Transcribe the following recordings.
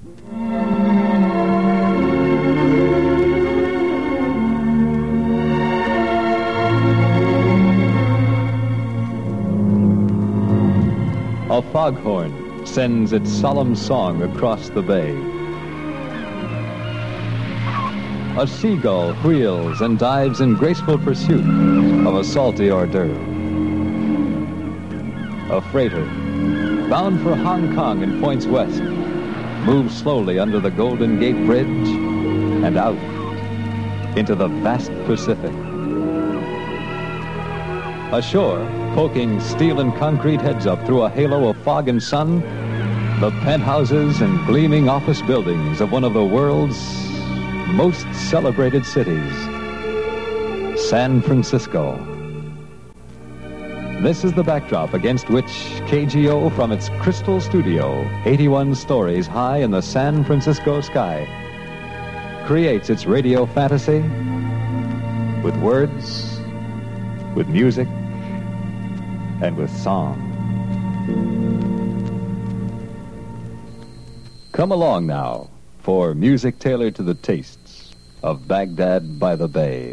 A foghorn sends its solemn song across the bay. A seagull wheels and dives in graceful pursuit of a salty hors d'oeuvre. A freighter, bound for Hong Kong and points west, moves slowly under the Golden Gate Bridge and out into the vast Pacific. Ashore, poking steel and concrete heads up through a halo of fog and sun, the penthouses and gleaming office buildings of one of the world's most celebrated cities, San Francisco. This is the backdrop against which KGO, from its crystal studio, 81 stories high in the San Francisco sky, creates its radio fantasy with words, with music, and with song. Come along now for music tailored to the tastes of Baghdad by the Bay.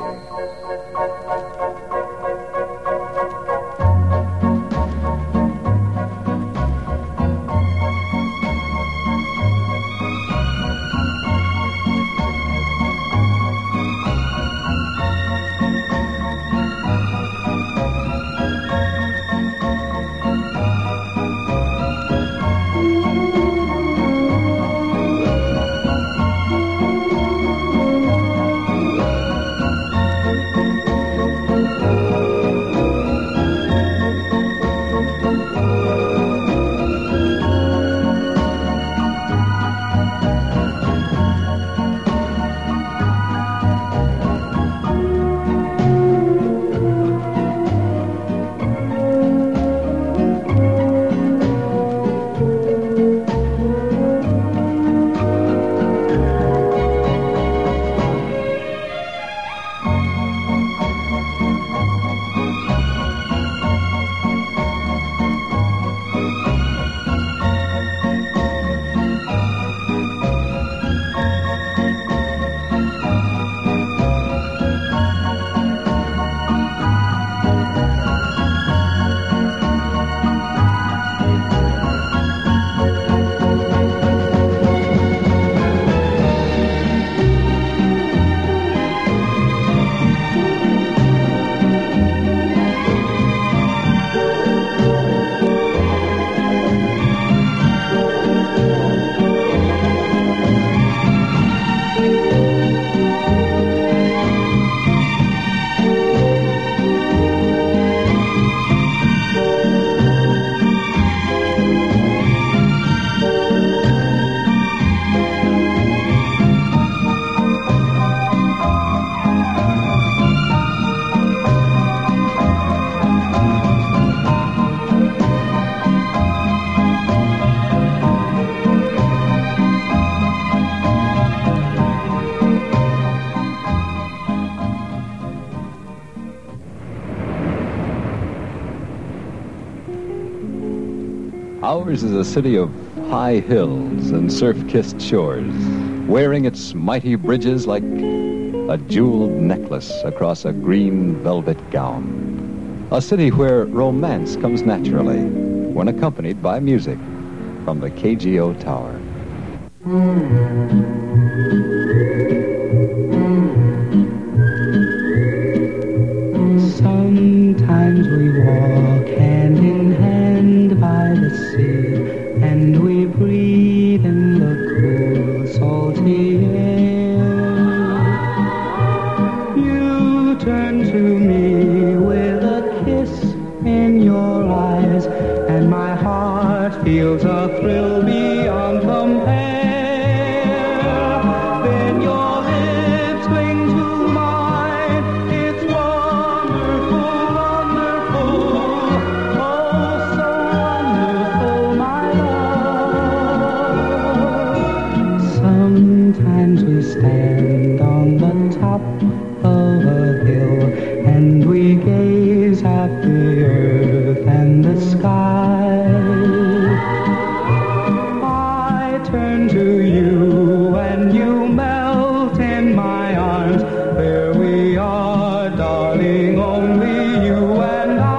Ours is a city of high hills and surf-kissed shores, wearing its mighty bridges like a jeweled necklace across a green velvet gown. A city where romance comes naturally when accompanied by music from the KGO Tower. Sometimes we walk hand in hand by the sea, and we breathe in the cool, salty air. You turn to me with a kiss in your eyes, and my heart feels a thrill beyond compare. Then your lips cling to mine. It's wonderful, wonderful. Oh, so wonderful, my love. turn to you and you melt in my arms. There we are, darling, only you and I.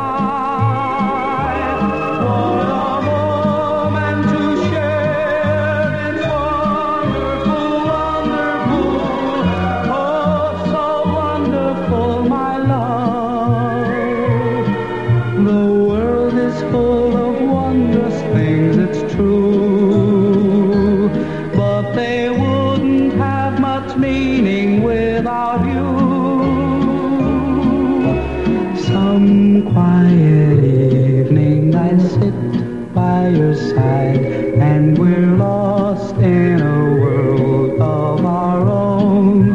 What a moment to share. It's wonderful, wonderful. Oh, so wonderful, my love. The world is full of wondrous things, it's true, but they wouldn't have much meaning without you. Some quiet evening I sit by your side and we're lost in a world of our own.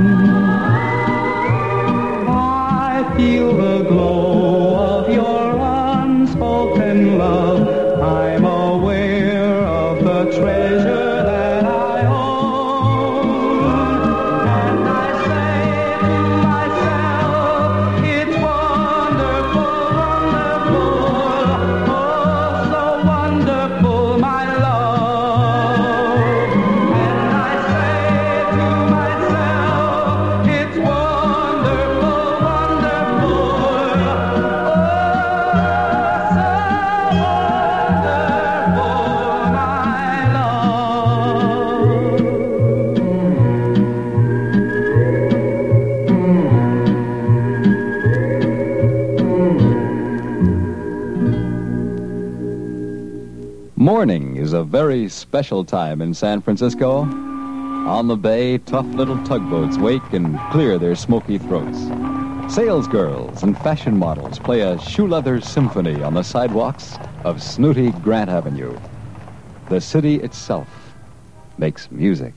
I feel the glow of your unspoken love. I'm aware of the treasure that I own. And I say to myself, it's wonderful, wonderful. Oh, so wonderful, my love. And I say to myself, it's wonderful, wonderful. Morning is a very special time in San Francisco. On the bay, tough little tugboats wake and clear their smoky throats. Salesgirls and fashion models play a shoe-leather symphony on the sidewalks of snooty Grant Avenue. The city itself makes music.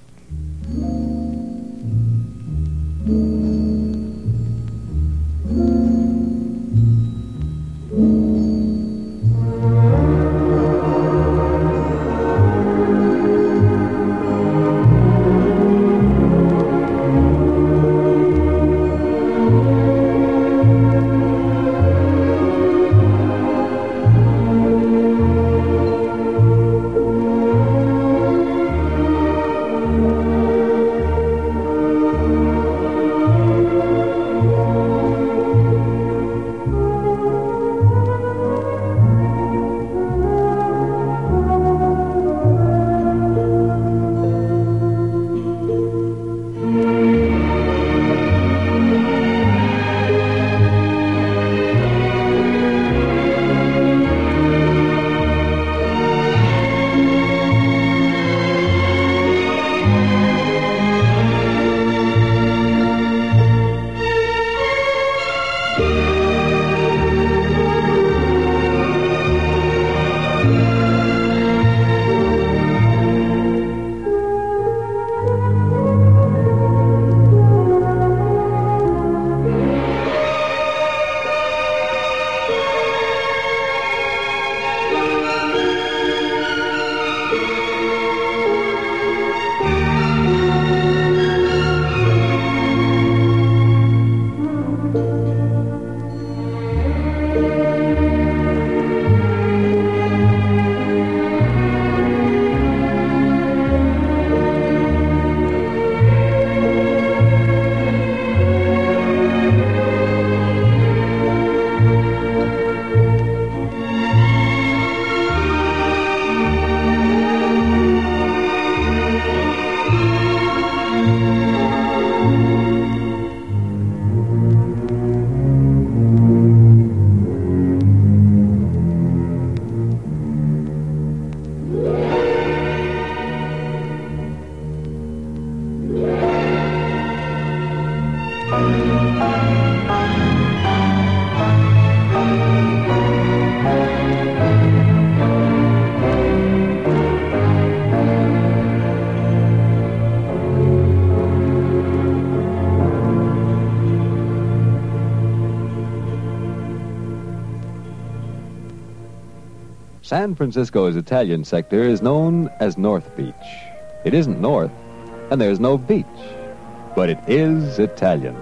San Francisco's Italian sector is known as North Beach. It isn't north, and there's no beach, but it is Italian.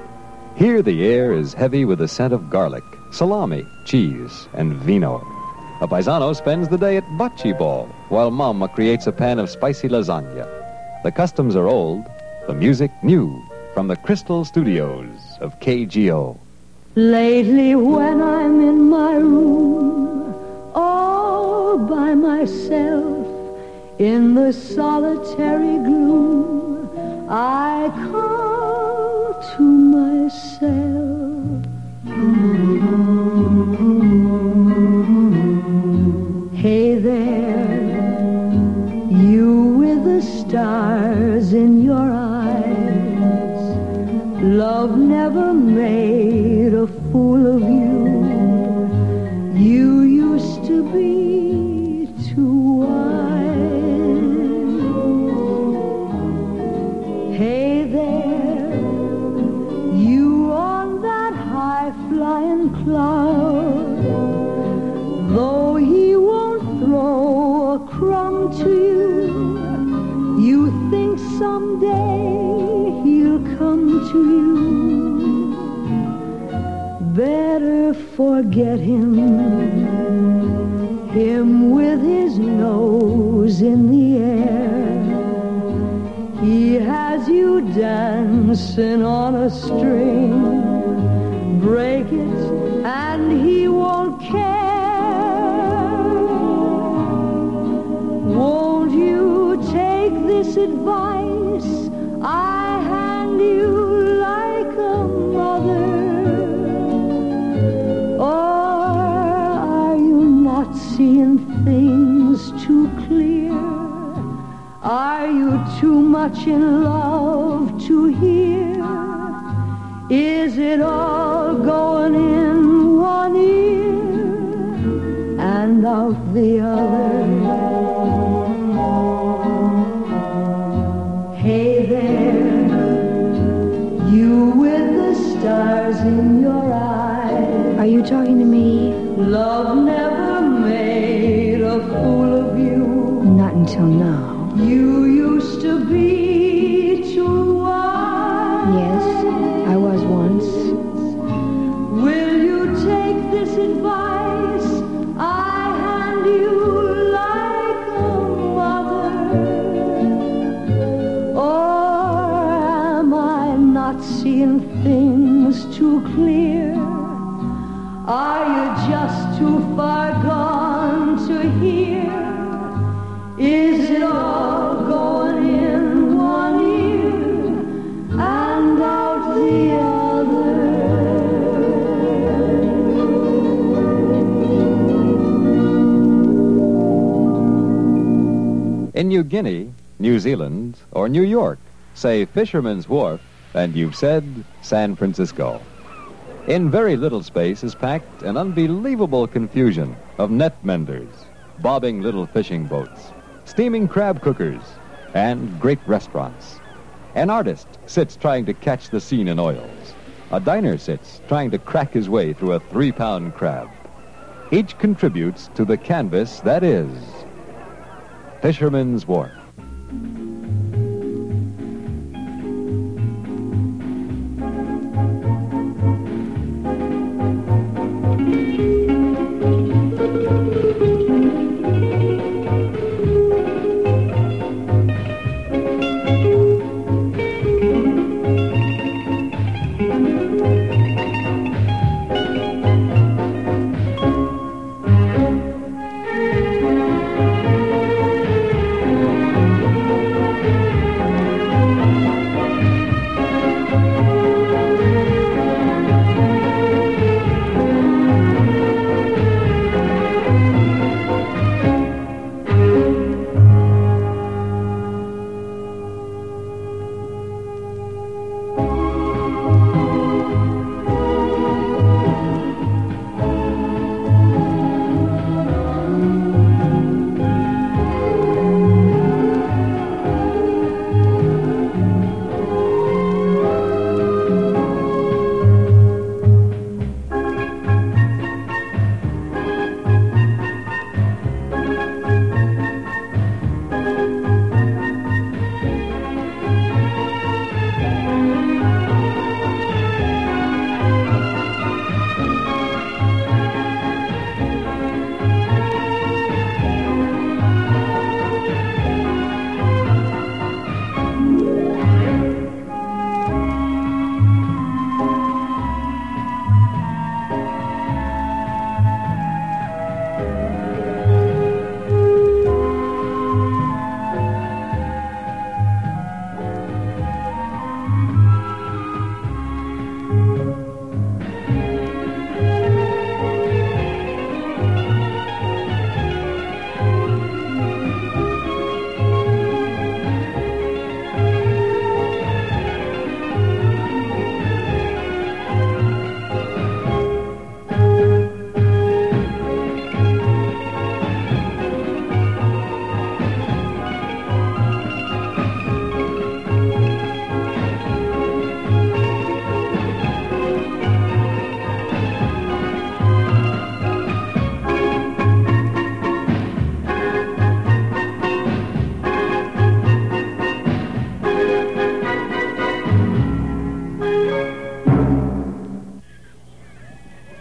Here the air is heavy with the scent of garlic, salami, cheese, and vino. A paisano spends the day at bocce ball, while Mama creates a pan of spicy lasagna. The customs are old, the music new, from the Crystal Studios of KGO. Lately when I'm in my room, all by myself, in the solitary gloom, I call to myself. Hey there, you with the stars in your eyes. Love never made a fool of you. You used to be too wise. Hey there, you on that high-flying cloud. Though he won't throw a crumb to you, you think someday he'll come to you. Better forget him with his nose in the air. He has you dancing on a string. Break it and he won't care. Won't you take this advice I hand you like a mother? Or are you not seeing things too clear? Are you too much in love to hear? Is it all going in one ear and out the other? Hey there, you with the stars in your eyes. Are you talking to me? Love never made a fool of you. Not until now. You used to be too wise. Yes, I was once. Will you take this advice I hand you like a mother? Or am I not seeing things too clear? Are you just too far gone to hear? Is it all going in one ear and out the other? In New Guinea, New Zealand, or New York, say Fisherman's Wharf, and you've said San Francisco. In very little space is packed an unbelievable confusion of net menders, bobbing little fishing boats, steaming crab cookers, and great restaurants. An artist sits trying to catch the scene in oils. A diner sits trying to crack his way through a 3-pound crab. Each contributes to the canvas that is Fisherman's Wharf.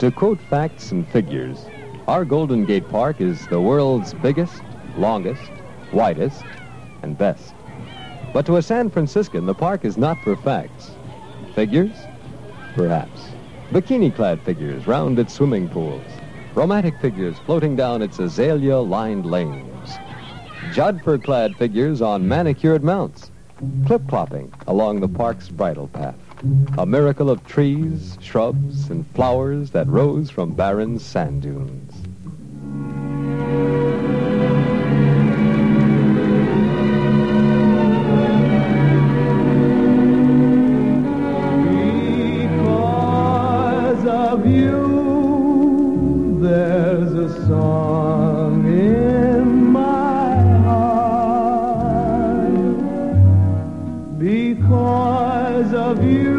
To quote facts and figures, our Golden Gate Park is the world's biggest, longest, widest, and best. But to a San Franciscan, the park is not for facts. Figures? Perhaps. Bikini-clad figures round its swimming pools. Romantic figures floating down its azalea-lined lanes. Jodhpur-clad figures on manicured mounts. Clip-clopping along the park's bridle path. A miracle of trees, shrubs, and flowers that rose from barren sand dunes. Because of you, there's a song in my heart. Because of you,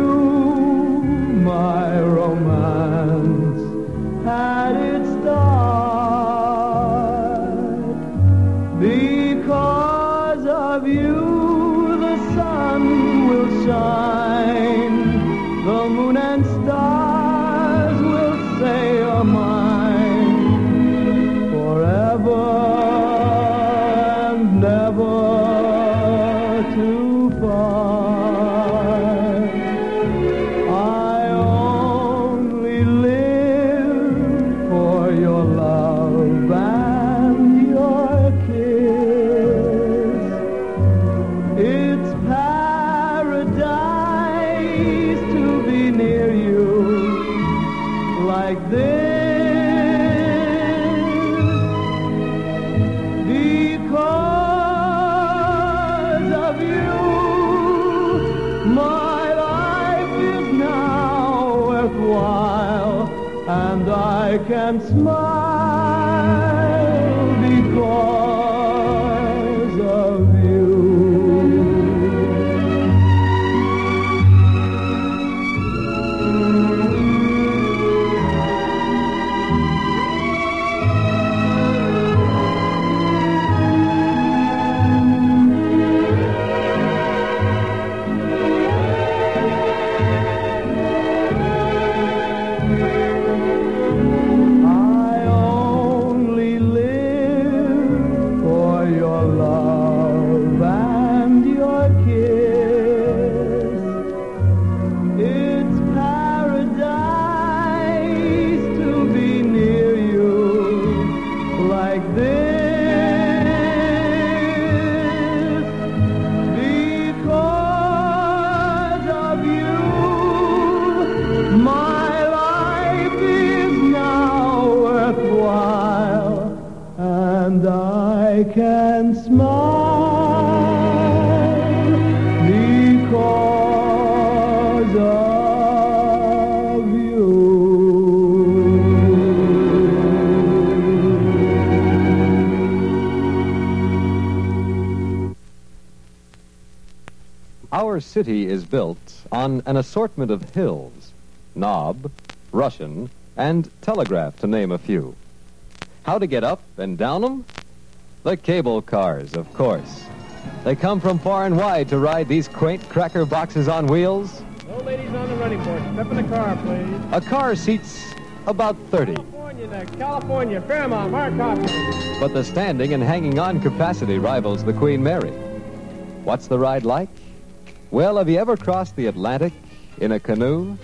my romance had its start. Because of you, the sun will shine, the moon and stars will say you're mine forever and never to part. I only live for your love and your kiss. It's paradise to be near you like this. Because of you, my life is now worthwhile, and I can smile because of you. I only live for your love and your kiss. It's paradise to be near you like this. Because of you, my life is now worthwhile, and I can smile because of you. Our city is built on an assortment of hills, knob, Russian, and telegraph, to name a few. How to get up and down them? The cable cars, of course. They come from far and wide to ride these quaint cracker boxes on wheels. No ladies on the running board. Step in the car, please. A car seats about 30, California next. California, Fairmont, Mark Coffee. but the standing and hanging on capacity rivals the Queen Mary. What's the ride like? Well, have you ever crossed the Atlantic in a canoe?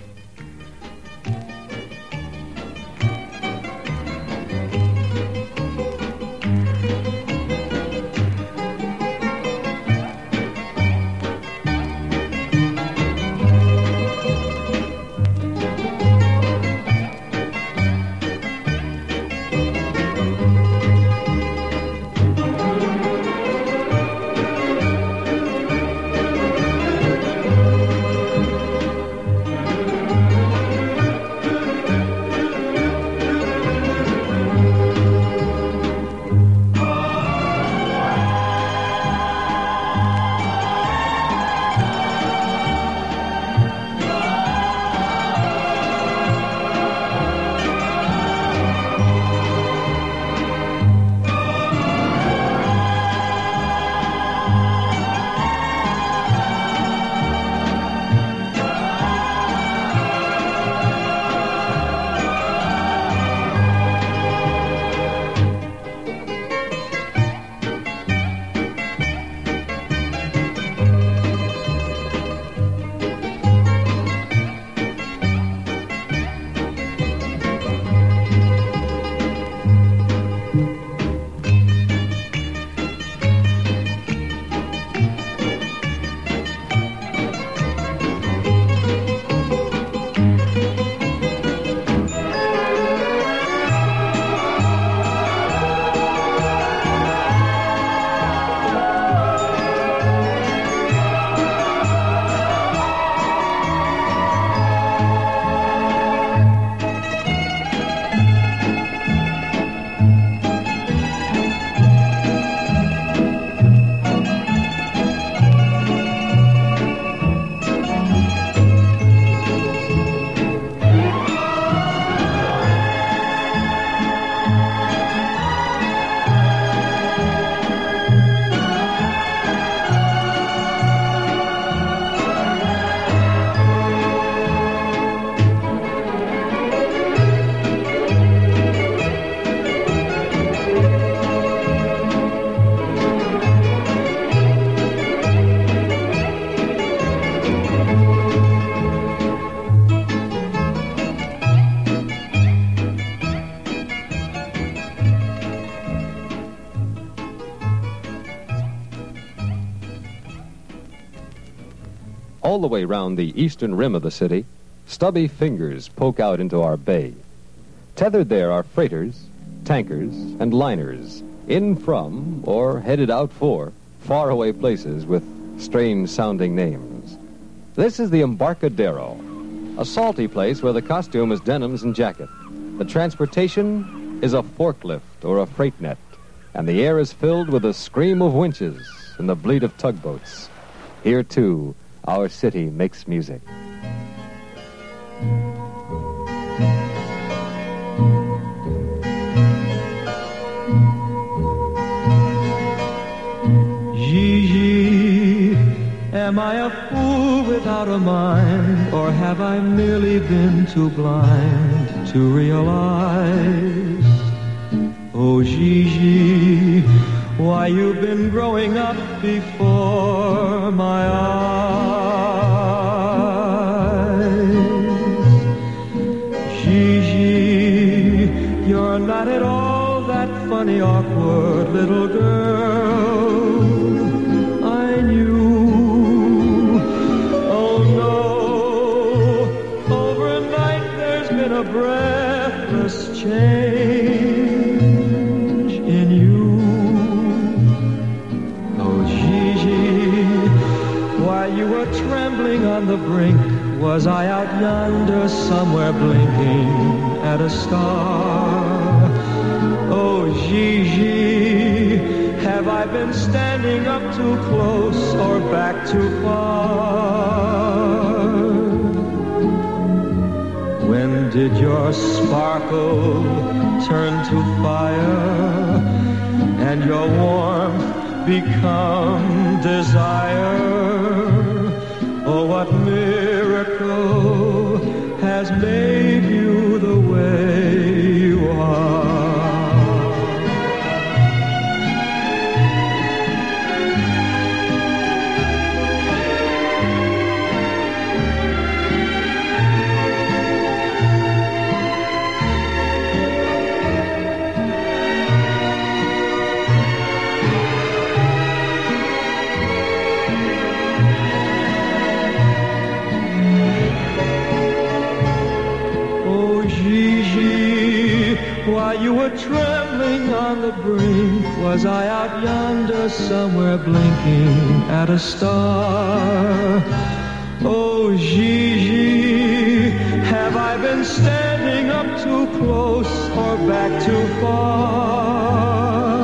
All the way round the eastern rim of the city, stubby fingers poke out into our bay. Tethered there are freighters, tankers, and liners, in from or headed out for faraway places with strange-sounding names. This is the Embarcadero, a salty place where the costume is denims and jacket. The transportation is a forklift or a freight net, and the air is filled with the scream of winches and the bleat of tugboats. Here, too, our city makes music. Gigi, am I a fool without a mind, or have I merely been too blind to realize? Oh, Gigi, why you've been growing up before my eyes. Gigi, you're not at all that funny, awkward little girl I knew. Oh no, overnight there's been a breathless change in you. Oh Gigi, while you were trembling on the brink, was I out yonder somewhere blinking at a star? Oh Gigi, have I been standing up too close or back too far? When did your sparkle turn to fire and your warmth become desire? Oh, what miracle has made you the way you are? While you were trembling on the brink, was I out yonder somewhere blinking at a star? Oh Gigi, have I been standing up too close or back too far?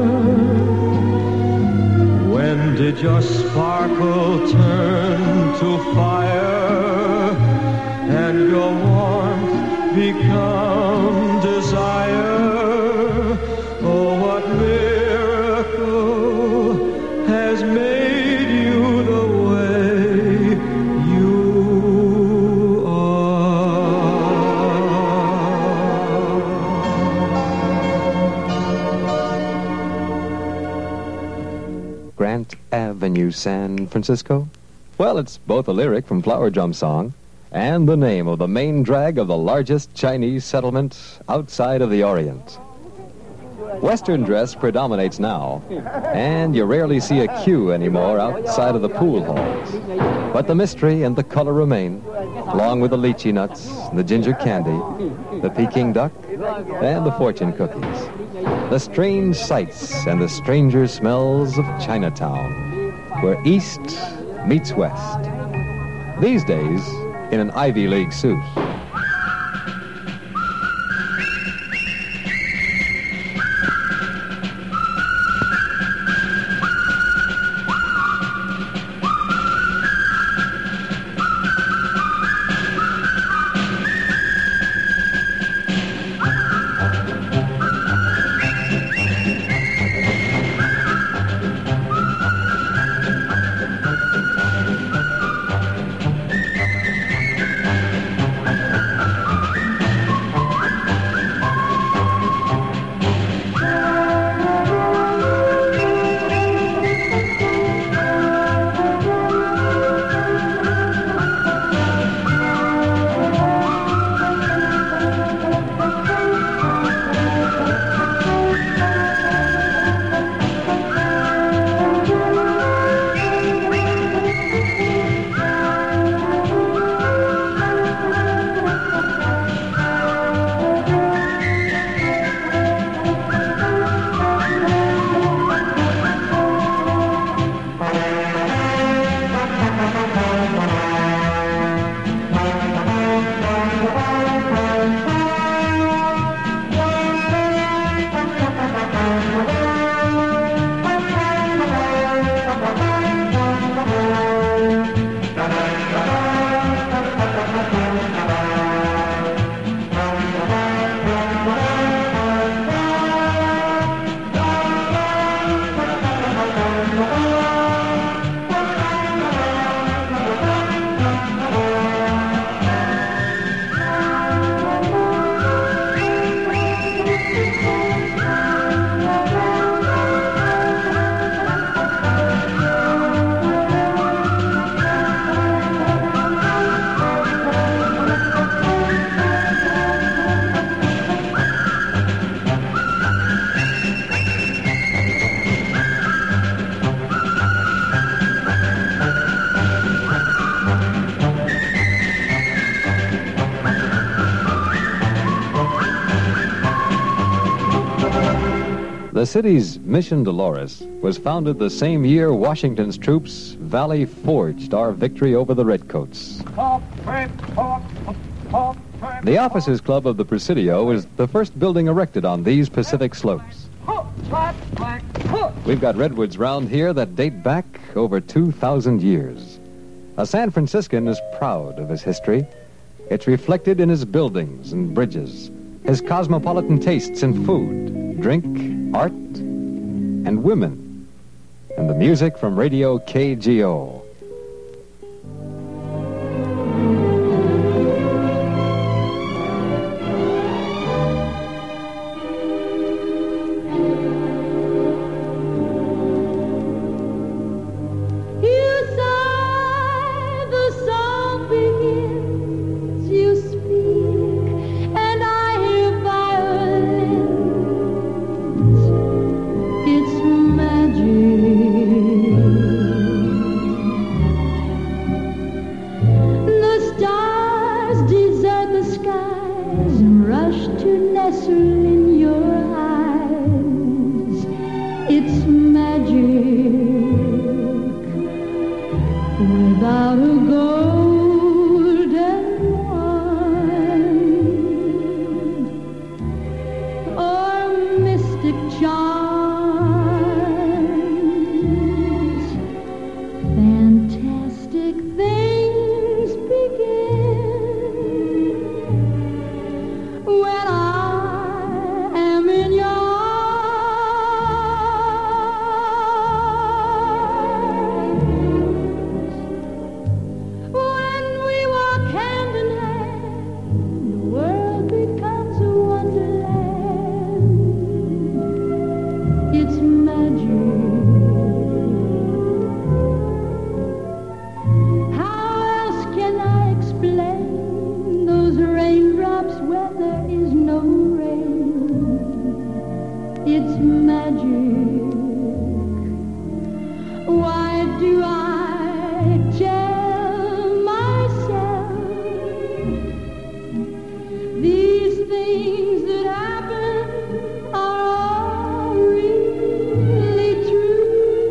When did your sparkle turn to fire and your warmth become desire? Oh, what miracle has made you the way you are? Grant Avenue, San Francisco? Well, it's both a lyric from Flower Drum Song and the name of the main drag of the largest Chinese settlement outside of the Orient. Western dress predominates now, and you rarely see a queue anymore outside of the pool halls. But the mystery and the color remain, along with the lychee nuts, the ginger candy, the Peking duck, and the fortune cookies. The strange sights and the stranger smells of Chinatown, where East meets West. These days, in an Ivy League suit. The city's Mission Dolores was founded the same year Washington's troops Valley Forged our victory over the Redcoats. The Officers Club of the Presidio was the first building erected on these Pacific slopes. We've got redwoods round here that date back over 2,000 years. A San Franciscan is proud of his history. It's reflected in his buildings and bridges, his cosmopolitan tastes in food, drink, art, and women, and the music from Radio KGO. Without a golden wand or mystic charms, fantastic things begin when I am in your it's magic. Why do I tell myself these things that happen are all really true?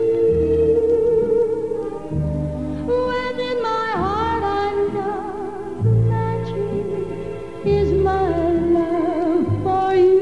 When in my heart I know the magic is my love for you.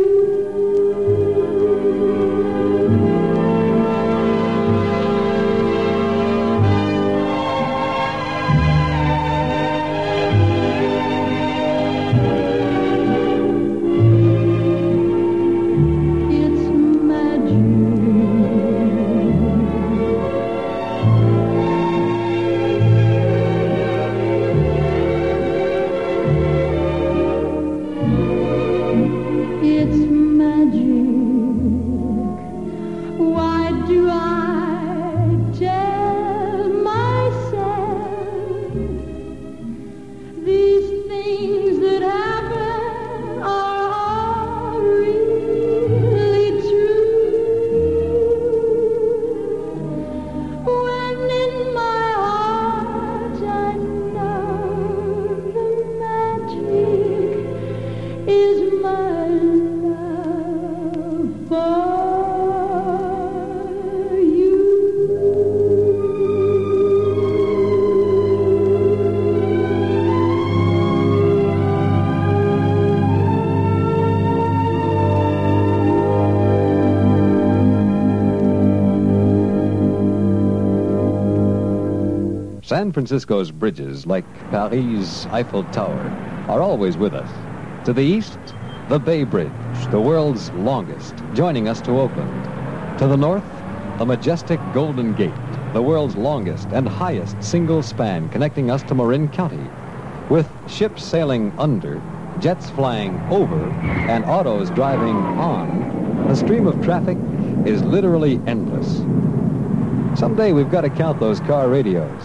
San Francisco's bridges, like Paris' Eiffel Tower, are always with us. To the east, the Bay Bridge, the world's longest, joining us to Oakland. To the north, the majestic Golden Gate, the world's longest and highest single span connecting us to Marin County. With ships sailing under, jets flying over, and autos driving on, the stream of traffic is literally endless. Someday we've got to count those car radios.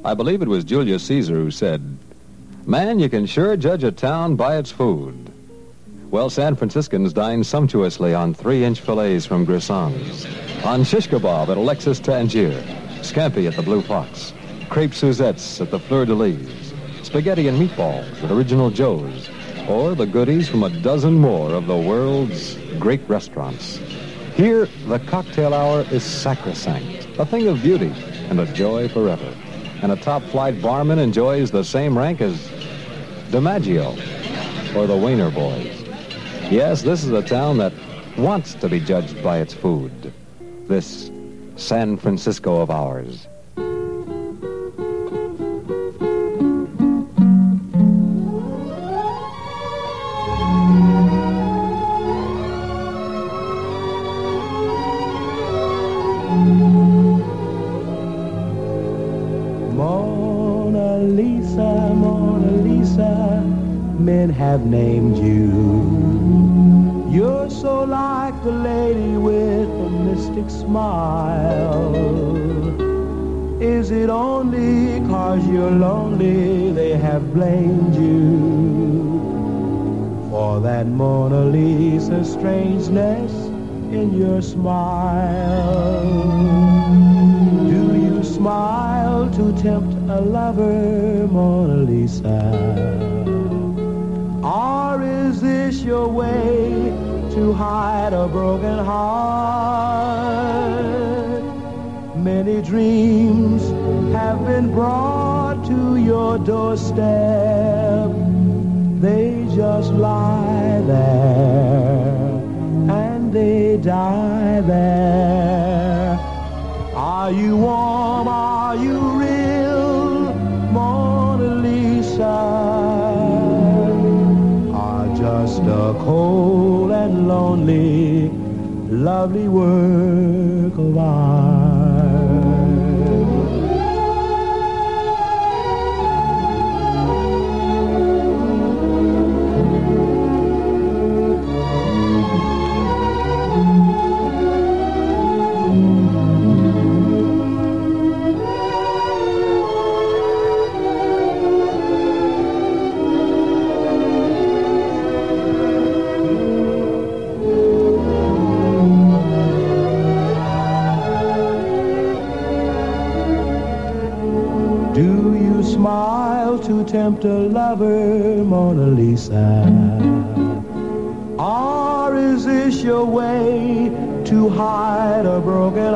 I believe it was Julius Caesar who said, "Man, you can sure judge a town by its food." Well, San Franciscans dine sumptuously on 3-inch fillets from Grisson's, on shish kebab at Alexis Tangier, scampi at the Blue Fox, crepe Suzettes at the Fleur de Lis, spaghetti and meatballs at Original Joe's, or the goodies from a dozen more of the world's great restaurants. Here, the cocktail hour is sacrosanct, a thing of beauty and a joy forever. And a top-flight barman enjoys the same rank as DiMaggio or the Wiener Boys. Yes, this is a town that wants to be judged by its food. This San Francisco of ours. Mona Lisa, Mona Lisa, men have named you. You're so like the lady with a mystic smile. Is it only 'cause you're lonely they have blamed you for that Mona Lisa strangeness in your smile? Do you smile to tempt a lover, Mona Lisa? Or is this your way to hide a broken heart? Many dreams have been brought to your doorstep. They just lie there and they die there. Are you warm? Are you real, Mona Lisa? Just a cold and lonely, lovely work of art. To tempt a lover, Mona Lisa? Or is this your way to hide a broken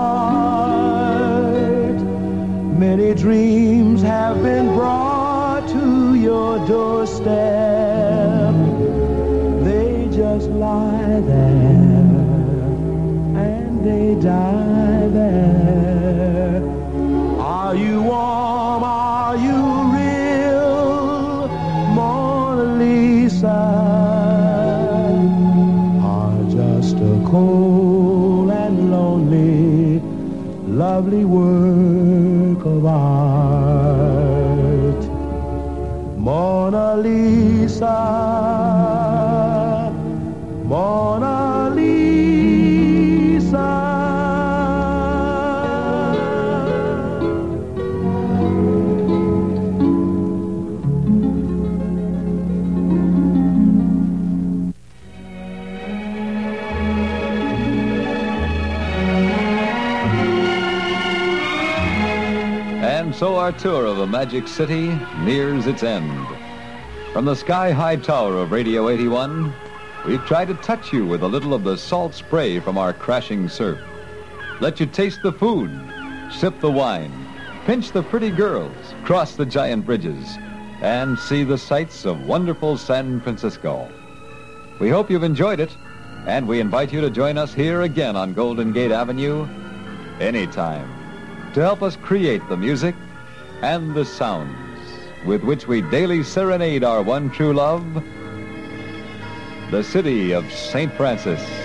heart? Many dreams have been brought to your doorstep. They just lie there and they die there. Are you warm? Are you are just a cold and lonely, lovely work of art. Mona Lisa, Mona Lisa. So our tour of the Magic City nears its end. From the sky-high tower of Radio 81, we've tried to touch you with a little of the salt spray from our crashing surf. Let you taste the food, sip the wine, pinch the pretty girls, cross the giant bridges, and see the sights of wonderful San Francisco. We hope you've enjoyed it, and we invite you to join us here again on Golden Gate Avenue anytime, to help us create the music and the sounds with which we daily serenade our one true love, the city of St. Francis.